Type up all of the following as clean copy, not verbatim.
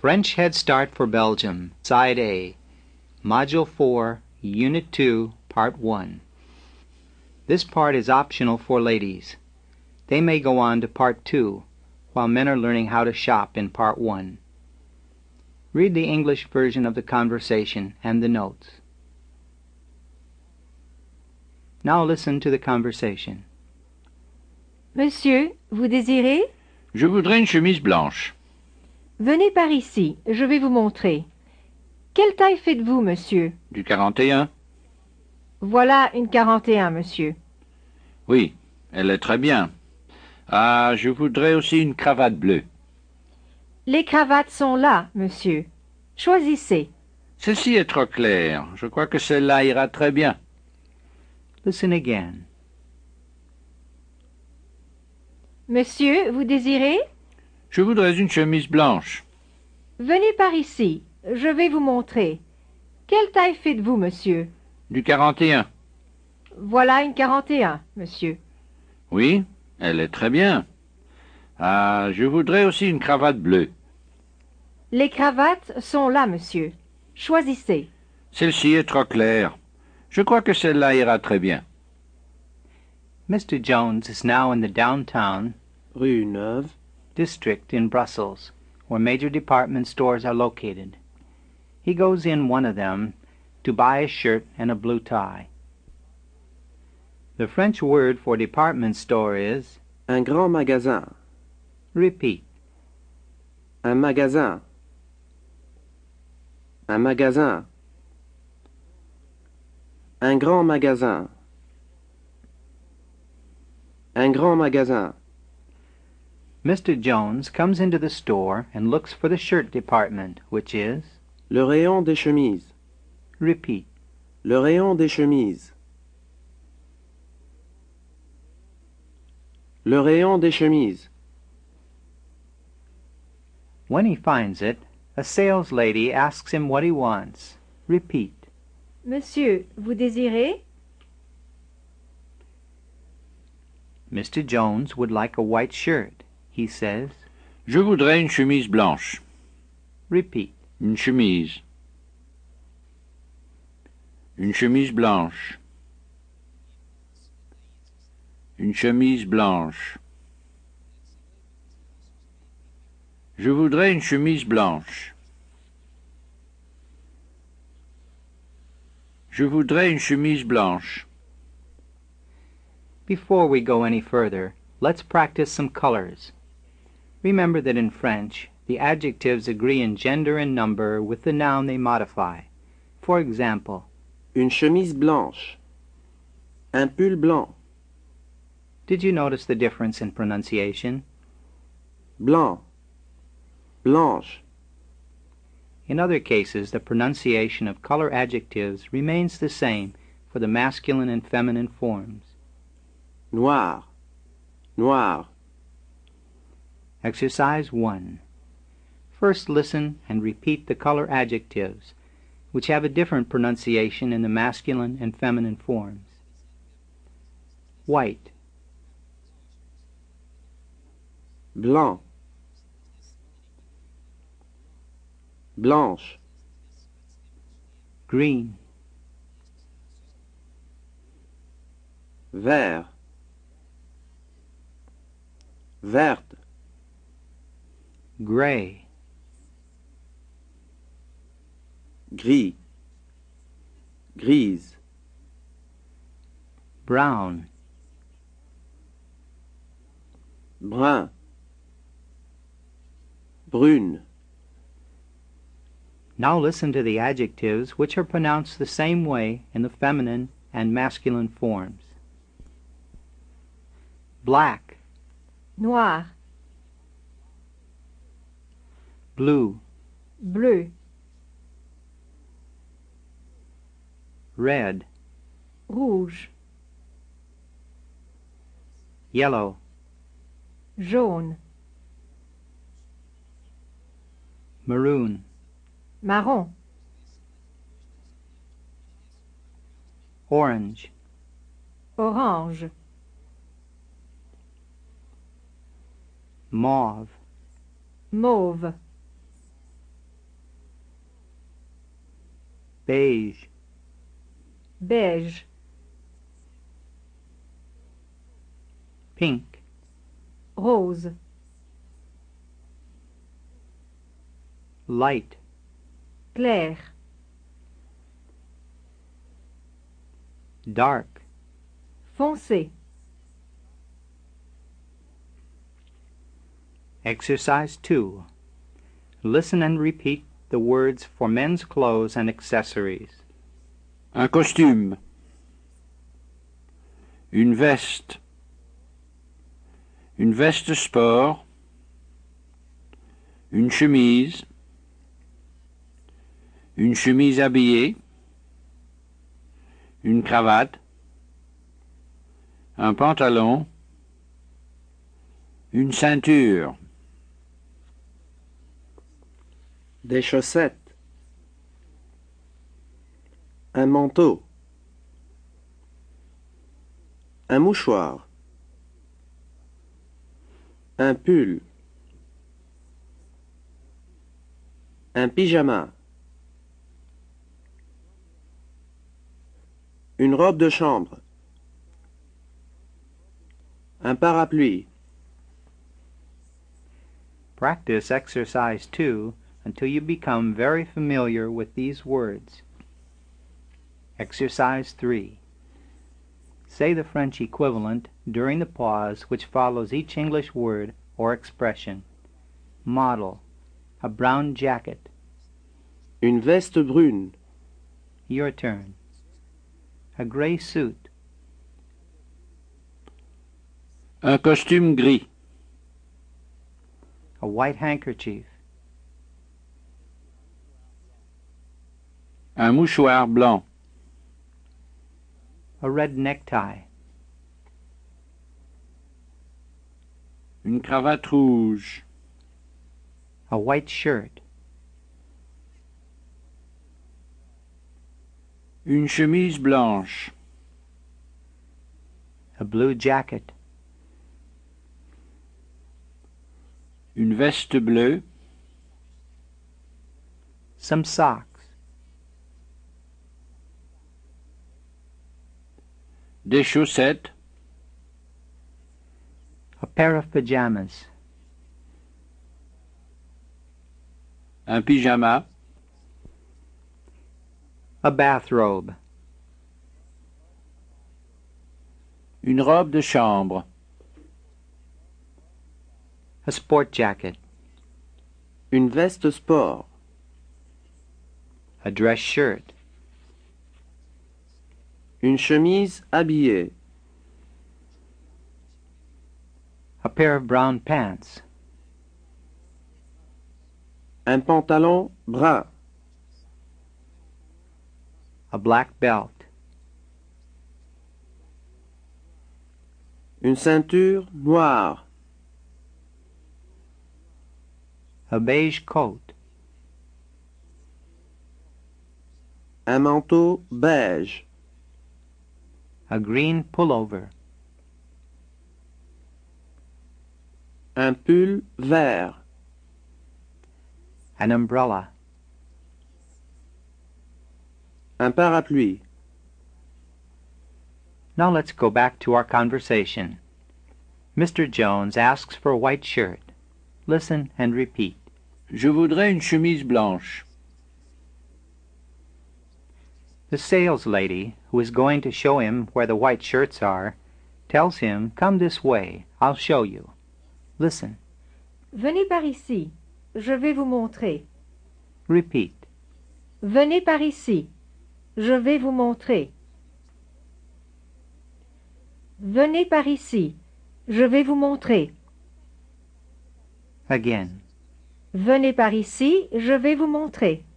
French Head Start for Belgium, Side A, Module 4, Unit 2, Part 1. This part is optional for ladies. They may go on to Part 2, while men are learning how to shop in Part 1. Read the English version of the conversation and the notes. Now listen to the conversation. Monsieur, vous désirez? Je voudrais une chemise blanche. Venez par ici, je vais vous montrer. Quelle taille faites-vous, monsieur? Du 41. Voilà une 41, monsieur. Oui, elle est très bien. Ah, je voudrais aussi une cravate bleue. Les cravates sont là, monsieur. Choisissez. Celle-ci est trop claire. Je crois que celle-là ira très bien. Listen again. Monsieur, vous désirez? Je voudrais une chemise blanche. Venez par ici, je vais vous montrer. Quelle taille faites-vous, monsieur? Du 41. Voilà une 41, monsieur. Oui, elle est très bien. Ah, je voudrais aussi une cravate bleue. Les cravates sont là, monsieur. Choisissez. Celle-ci est trop claire. Je crois que celle-là ira très bien. Mr. Jones is now in the downtown Rue Neuve, district in Brussels, where major department stores are located. He goes in one of them to buy a shirt and a blue tie. The French word for department store is, un grand magasin, repeat, un magasin, un magasin, un grand magasin, un grand magasin. Mr. Jones comes into the store and looks for the shirt department, which is, Le rayon des chemises, repeat, le rayon des chemises, le rayon des chemises. When he finds it, a sales lady asks him what he wants. Repeat. Monsieur, vous désirez? Mr. Jones would like a white shirt. He says, Je voudrais une chemise blanche. repeat, Une chemise. Une chemise blanche. Une chemise blanche. Je voudrais une chemise blanche. Je voudrais une chemise blanche. Before we go any further, let's practice some colors. Remember that in French, the adjectives agree in gender and number with the noun they modify. For example, Une chemise blanche, un pull blanc, did you notice the difference in pronunciation? blanc, blanche. In other cases, the pronunciation of color adjectives remains the same for the masculine and feminine forms. Noir, noir. Exercise 1. First listen and repeat the color adjectives, which have a different pronunciation in the masculine and feminine forms. White, Blanc, blanche, green, vert, verte, gray, gris, grise, brown, brun, brune. Now listen to the adjectives which are pronounced the same way in the feminine and masculine forms. Black, Noir, blue, bleu, red, rouge, yellow, jaune, maroon, marron, orange, orange, mauve, mauve, beige, beige, pink, rose, light, clair, dark, foncé. Exercise 2. Listen and repeat the words for men's clothes and accessories. Un costume. Une veste. Une veste sport. Une chemise. Une chemise habillée. Une cravate. Un pantalon. Une ceinture. Des chaussettes. Un manteau. Un mouchoir. Un pull. Un pyjama. Une robe de chambre. Un parapluie. Practice exercise 2 until you become very familiar with these words. Exercise 3. Say the French equivalent during the pause which follows each English word or expression. Model. A brown jacket. Une veste brune. Your turn. A gray suit. Un costume gris. A white handkerchief. Un mouchoir blanc. A red necktie. Une cravate rouge. A white shirt. Une chemise blanche. A blue jacket. Une veste bleue. Some socks. Des chaussettes. A pair of pajamas. Un pyjama. A bathrobe. Une robe de chambre. A sport jacket. Une veste sport. A dress shirt. Une chemise habillée. A pair of brown pants. Un pantalon brun. A black belt. Une ceinture noire. A beige coat. Un manteau beige. A green pullover. Un pull vert. An umbrella. Un parapluie. Now let's go back to our conversation. Mr. Jones asks for a white shirt. Listen and repeat. Je voudrais une chemise blanche. The saleslady, who is going to show him where the white shirts are, tells him, "Come this way, I'll show you." Listen. Venez par ici, je vais vous montrer. Repeat. Venez par ici, je vais vous montrer. Venez par ici, je vais vous montrer. Again. Venez par ici, je vais vous montrer.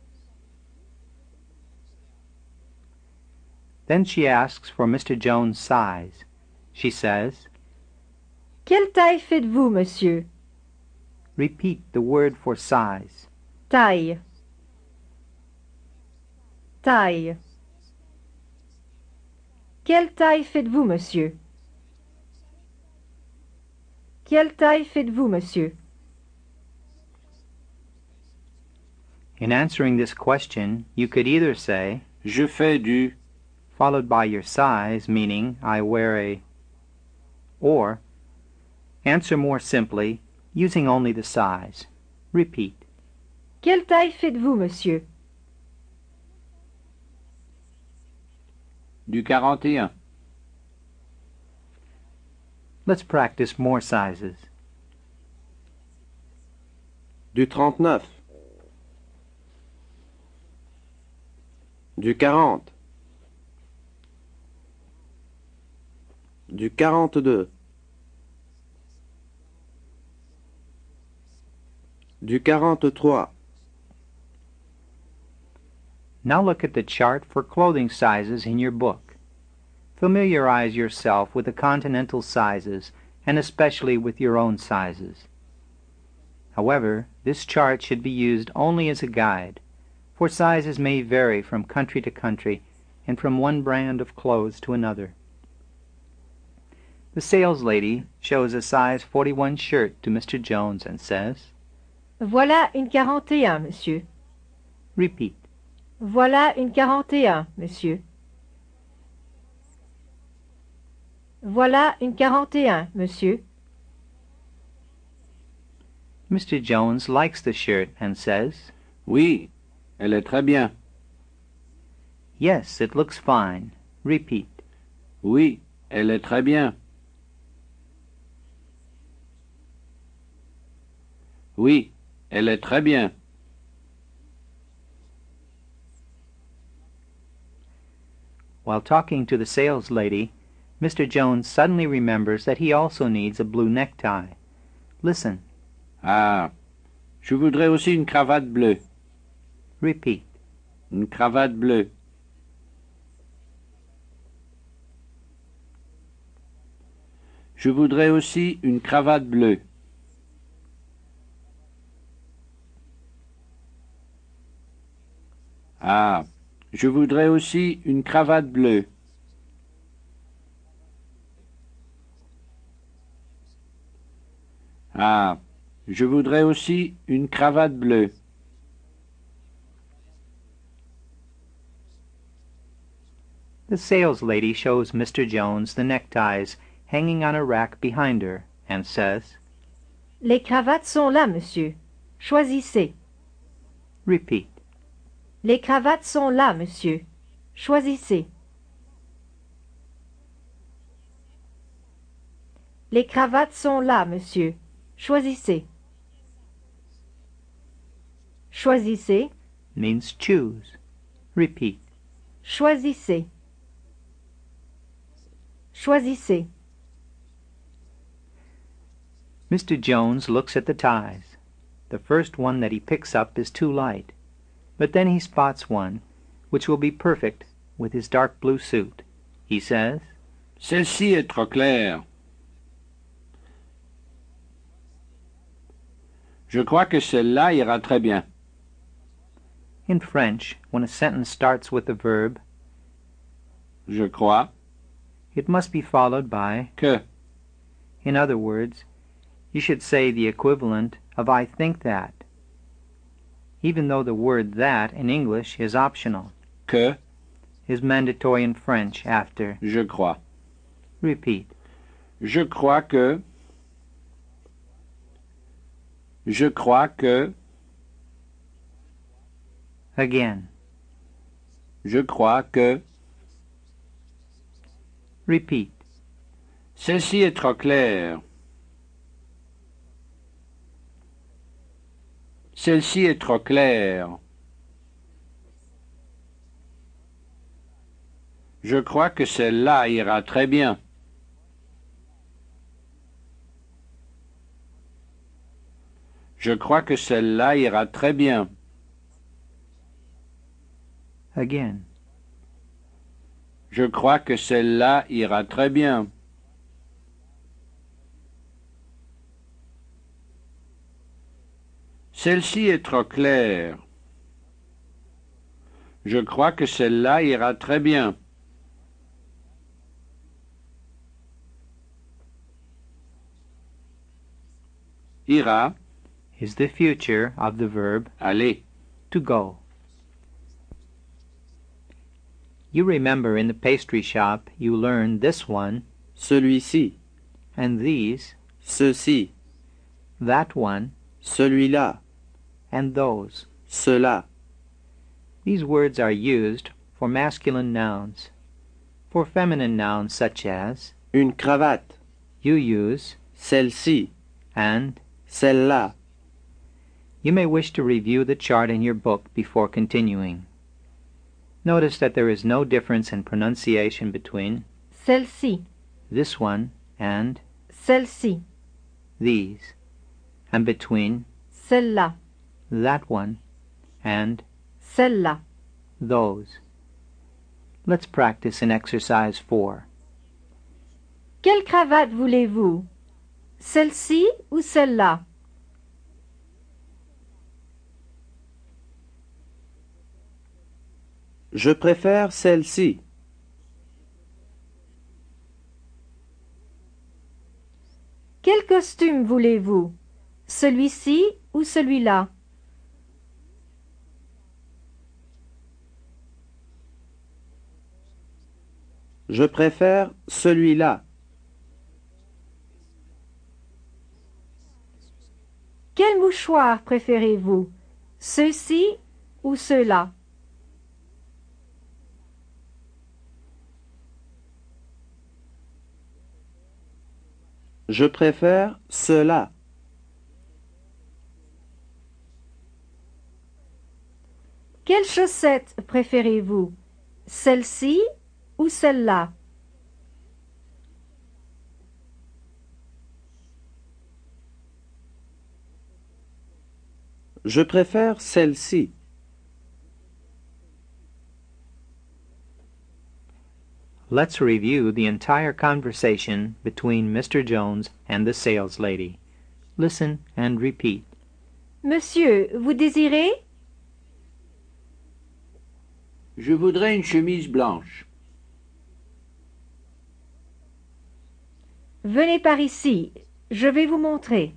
Then she asks for Mr. Jones' size. She says, Quelle taille faites-vous, monsieur? repeat the word for size. Taille. Taille. Quelle taille faites-vous, monsieur? Quelle taille faites-vous, monsieur? In answering this question, you could either say, Je fais du, followed by your size, meaning I wear a, or answer more simply, using only the size. Repeat. Quelle taille faites-vous, monsieur? du 41. Let's practice more sizes. Du 39. Du 40. Du 42. Du 43. Now look at the chart for clothing sizes in your book. Familiarize yourself with the continental sizes, and especially with your own sizes. However, this chart should be used only as a guide, for sizes may vary from country to country and from one brand of clothes to another. The saleslady shows a size 41 shirt to Mr. Jones and says, Voilà une 41, monsieur. Repeat. Voilà une 41, monsieur. Voilà une 41, monsieur. Mr. Jones likes the shirt and says, Oui, elle est très bien. Yes, it looks fine. Repeat. Oui, elle est très bien. Oui, elle est très bien. While talking to the saleslady, Mr. Jones suddenly remembers that he also needs a blue necktie. Listen. Ah, je voudrais aussi une cravate bleue. Repeat. Une cravate bleue. Je voudrais aussi une cravate bleue. Ah, je voudrais aussi une cravate bleue. Ah, je voudrais aussi une cravate bleue. The saleslady shows Mr. Jones the neckties hanging on a rack behind her and says, Les cravates sont là, monsieur. Choisissez. Repeat. Les cravates sont là, monsieur. Choisissez. Les cravates sont là, monsieur. Choisissez. Choisissez. Means choose. Repeat. Choisissez. Choisissez. Mr. Jones looks at the ties. The first one that he picks up is too light, but then he spots one which will be perfect with his dark blue suit. He says, Celle-ci est trop claire. Je crois que celle-là ira très bien. in French, when a sentence starts with the verb, Je crois it must be followed by que. In other words, you should say the equivalent of I think that, even though the word that in English is optional, Que is mandatory in French after. je crois. Repeat. Je crois que. Je crois que. Again. Je crois que. Repeat. Celle-ci est trop claire. Celle-ci est trop claire. Je crois que celle-là ira très bien. Je crois que celle-là ira très bien. Again. Je crois que celle-là ira très bien. Celle-ci est trop claire. Je crois que celle-là ira très bien. Ira, Is the future of the verb aller. to go. You remember in the pastry shop you learned this one, celui-ci, and these, ceci, that one, celui-là, and those. cela. These words are used for masculine nouns. For feminine nouns such as, Une cravate, you use, celle-ci, and. celle-là. You may wish to review the chart in your book before continuing. Notice that there is no difference in pronunciation between Celle-ci, this one and celle-ci, these, and between celle-là, that one and celle-là. those. Let's practice in exercise 4. Quelle cravate voulez-vous? Celle-ci ou celle-là? Je préfère celle-ci. Quel costume voulez-vous? Celui-ci ou celui-là? Je préfère celui-là. Quel mouchoir préférez-vous? Ceux-ci ou ceux-là? Je préfère cela. Quelles chaussettes préférez-vous? Celle-ci ou celle-là? Je préfère celle-ci. Let's review the entire conversation between Mr. Jones and the saleslady. Listen and repeat. Monsieur, vous désirez? Je voudrais une chemise blanche. Venez par ici, je vais vous montrer.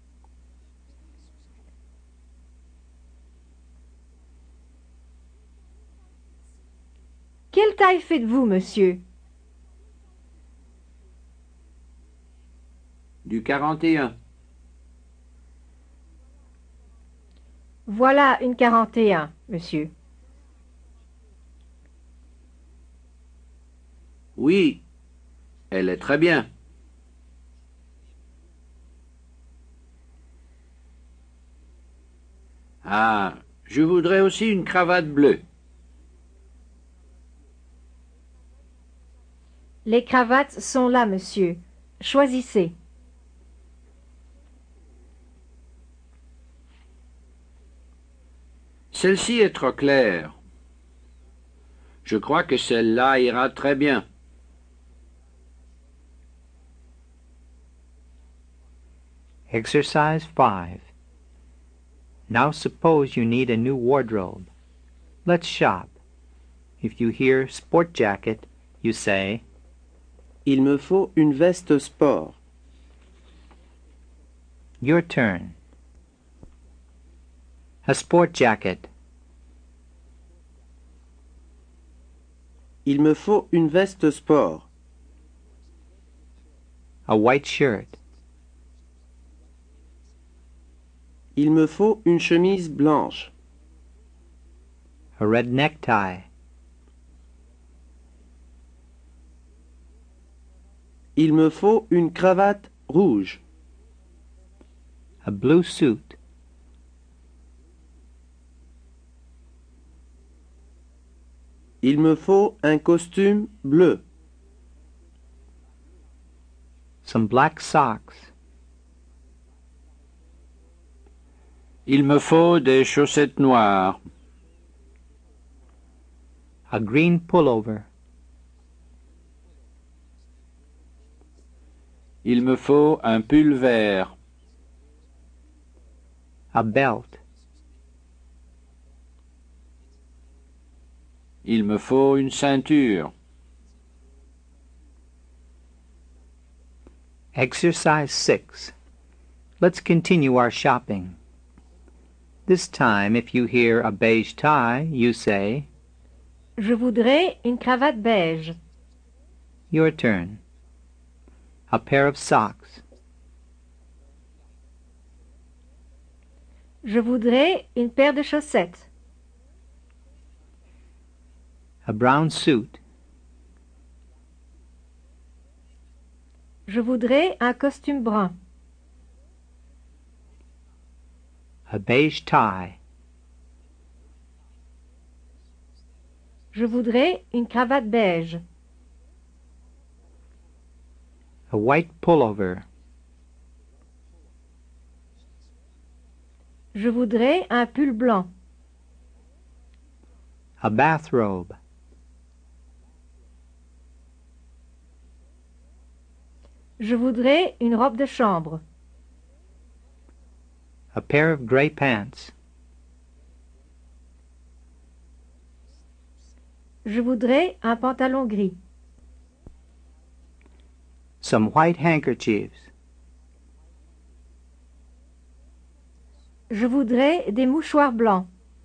Quelle taille faites-vous, monsieur? Du 41. Voilà une 41, monsieur. Oui, elle est très bien. Ah, je voudrais aussi une cravate bleue. Les cravates sont là, monsieur. Choisissez. Celle-ci est trop claire. Je crois que celle-là ira très bien. Exercise 5. Now suppose you need a new wardrobe. Let's shop. If you hear sport jacket, you say, Il me faut une veste sport. your turn. A sport jacket. Il me faut une veste sport. A white shirt. Il me faut une chemise blanche. A red necktie. Il me faut une cravate rouge. A blue suit. Il me faut un costume bleu. Some black socks. Il me faut des chaussettes noires. A green pullover. Il me faut un pull vert. A belt. Il me faut une ceinture. Exercise 6. Let's continue our shopping. This time, if you hear a beige tie, you say, Je voudrais une cravate beige. your turn. A pair of socks. Je voudrais une paire de chaussettes. A brown suit. Je voudrais un costume brun. A beige tie. Je voudrais une cravate beige. A white pullover. Je voudrais un pull blanc. A bathrobe. Je voudrais une robe de chambre. A pair of gray pants. Je voudrais un pantalon gris. Some white handkerchiefs. Je voudrais des mouchoirs blancs.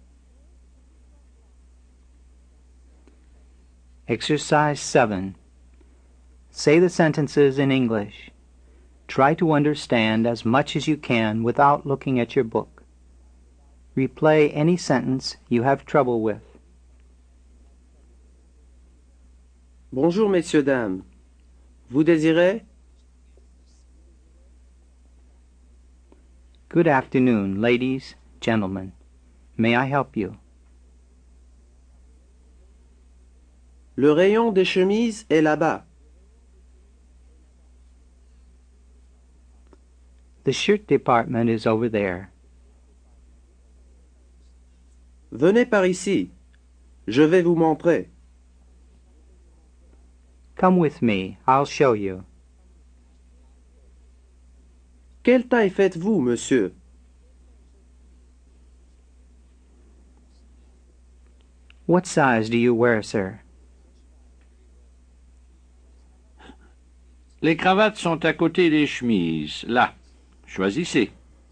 Exercise 7. Say the sentences in English. Try to understand as much as you can without looking at your book. Replay any sentence you have trouble with. Bonjour, messieurs, dames. Vous désirez? Good afternoon, ladies, gentlemen. May I help you? Le rayon des chemises est là-bas. The shirt department is over there. Venez par ici. Je vais vous montrer. Come with me, I'll show you. Quelle taille faites-vous, monsieur? What size do you wear, sir? Les cravates sont à côté des chemises, là. Choisissez.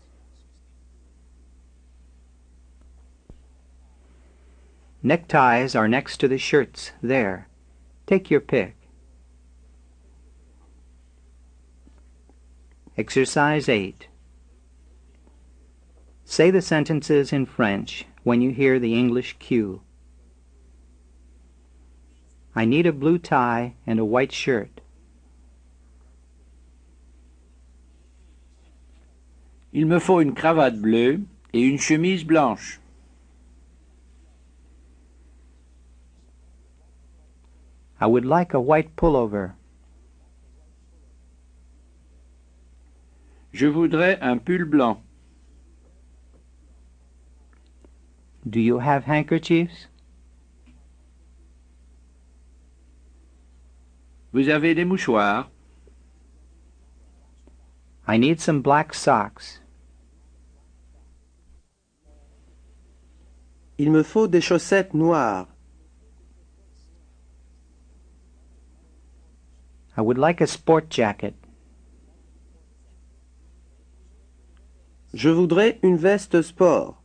Neckties are next to the shirts, there. Take your pick. Exercise 8. Say the sentences in French when you hear the English cue. I need a blue tie and a white shirt. Il me faut une cravate bleue et une chemise blanche. I would like a white pullover. Je voudrais un pull blanc. Do you have handkerchiefs? Vous avez des mouchoirs? I need some black socks. Il me faut des chaussettes noires. I would like a sport jacket. Je voudrais une veste sport.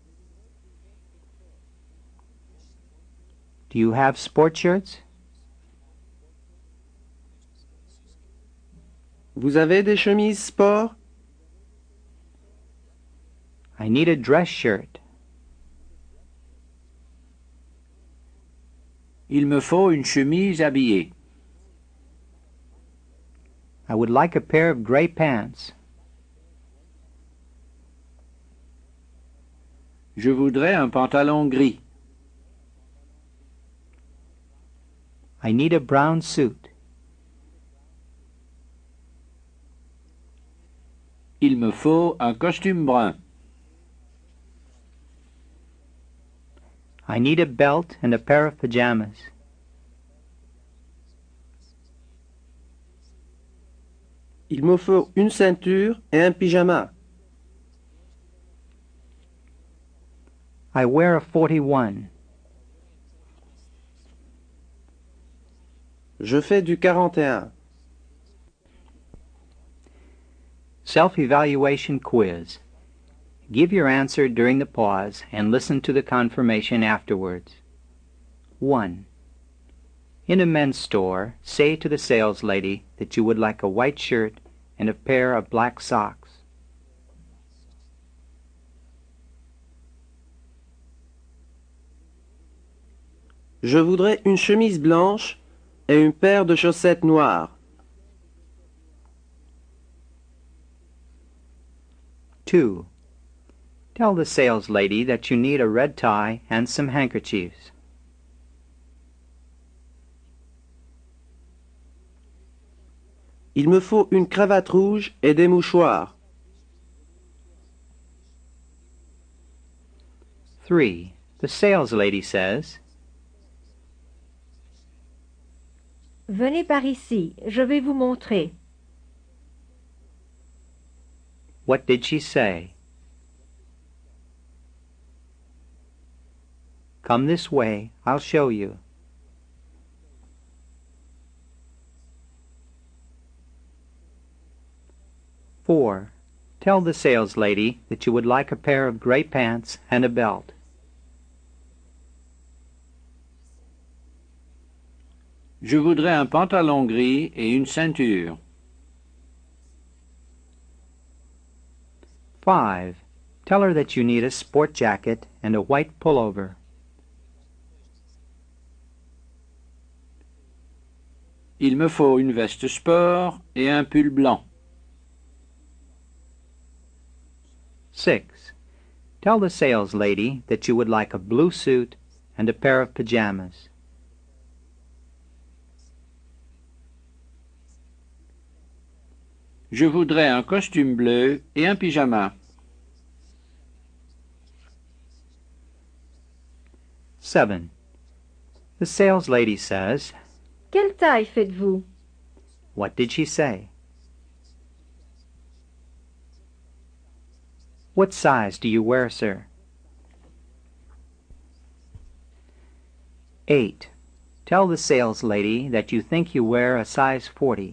Do you have sport shirts? Vous avez des chemises sport? I need a dress shirt. Il me faut une chemise habillée. I would like a pair of gray pants. Je voudrais un pantalon gris. I need a brown suit. Il me faut un costume brun. I need a belt and a pair of pajamas. Il me faut une ceinture et un pyjama. I wear a 41. Je fais du 41. Self-evaluation quiz. Give your answer during the pause and listen to the confirmation afterwards. 1. In a men's store, say to the sales lady that you would like a white shirt and a pair of black socks. Je voudrais une chemise blanche et une paire de chaussettes noires. 2. Tell the sales lady that you need a red tie and some handkerchiefs. Il me faut une cravate rouge et des mouchoirs. 3. The sales lady says, Venez par ici, je vais vous montrer. What did she say? Come this way, I'll show you. 4. Tell the sales lady that you would like a pair of gray pants and a belt. Je voudrais un pantalon gris et une ceinture. 5. Tell her that you need a sport jacket and a white pullover. Il me faut une veste sport et un pull blanc. 6. Tell the sales lady that you would like a blue suit and a pair of pajamas. Je voudrais un costume bleu et un pyjama. 7. The sales lady says, Quelle taille faites-vous? What did she say? What size do you wear, sir? 8. Tell the sales lady that you think you wear a size 40.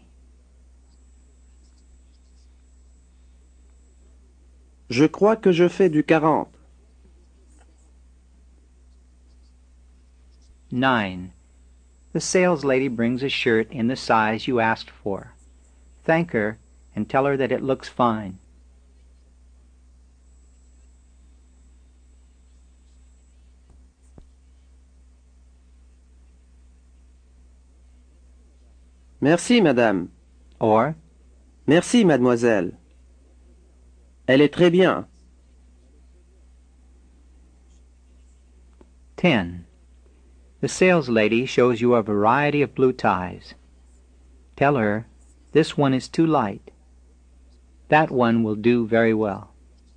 Je crois que je fais du 40. 9. The sales lady brings a shirt in the size you asked for. Thank her and tell her that it looks fine. Merci, madame. Or, Merci, mademoiselle. Elle est très bien. 10. The sales lady shows you a variety of blue ties. Tell her, this one is too light. That one will do very well.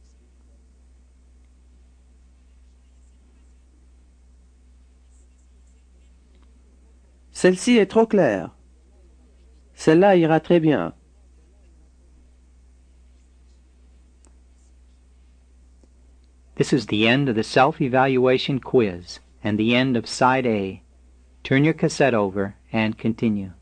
Celle-ci est trop claire. Celle-là ira très bien. This is the end of the self-evaluation quiz and the end of Side A. Turn your cassette over and continue.